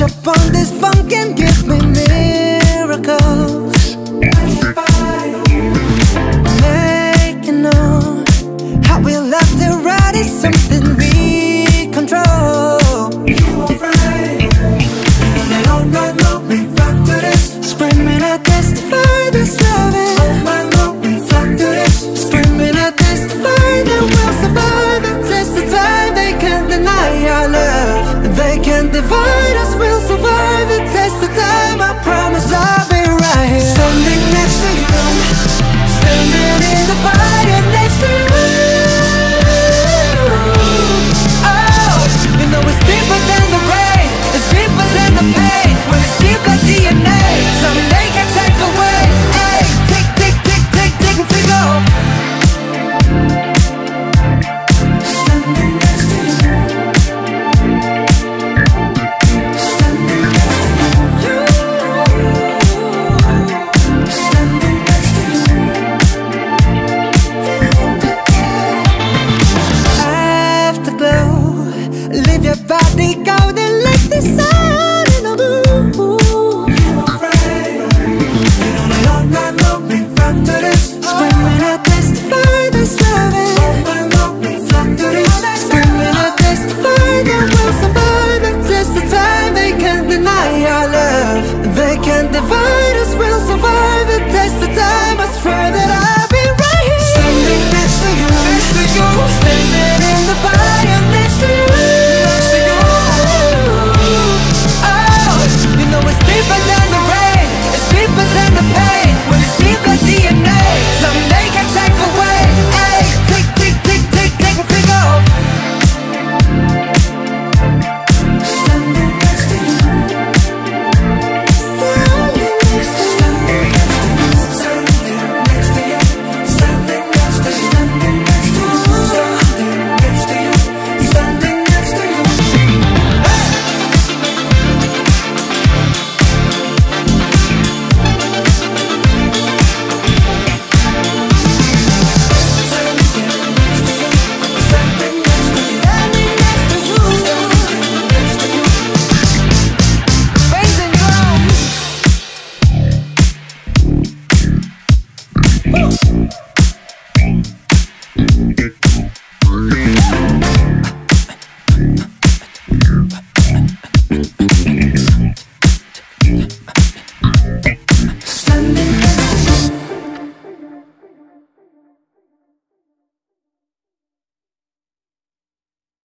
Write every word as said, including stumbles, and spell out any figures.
up on this funk and give me miracles. Make you know how we love to ride is something we control. You are right, and all night long we rock to this. Screaming I testify this loving. All night long we rock to this. Screaming I testify that we'll survive the test of time. They can't deny our love. They can't divide us. We'll survive the test of time. I promise I'll be right here, standing next to you, standing in the fire next to you. Oh, you know it's deeper than the rain, it's deeper than the pain. When it's deep like D N A, something they can't take away. Hey, tick, tick, tick, tick, tick, tick off. Standing next to you, standing next to you, standing next to you. Afterglow, leave your body golden like the sun in a moon. All night long we rock to this. Screaming I testify this loving. All night long we rock to this. Screaming I testify that we'll survive the test of time. They can't deny our love. They can't divide us. We'll survive the test of time. I swear that I'll be right here, standing next to you, next to you, standing in the fire next to you, next to you. Oh, you know it's deeper than the rain, it's deeper than the pain. When it's deep like D N A, something they can't take away. Hey, tick, tick, tick, tick, tick, tick off. Standing next to you, standing next to you, standing next to you, standing next to you, standing next to you, standing next to you, standing next to you. Raising drums. Woo.